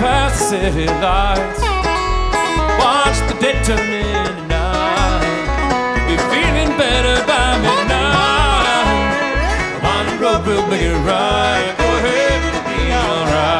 past the city lights. Watch the day turn in.